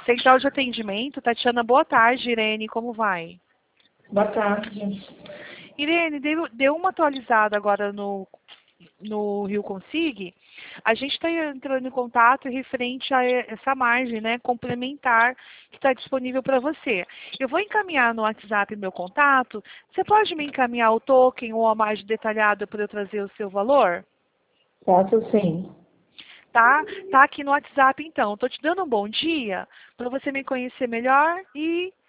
Central de atendimento, Tatiana, boa tarde, Irene, como vai? Boa tarde. Irene, deu uma atualizada agora no Rio Consig. A gente está entrando em contato referente a essa margem, né, complementar que está disponível para você. Eu vou encaminhar no WhatsApp meu contato. Você pode me encaminhar o token ou a margem detalhada para eu trazer o seu valor? Posso sim. Tá aqui no WhatsApp então. Estou te dando um bom dia para você me conhecer melhor e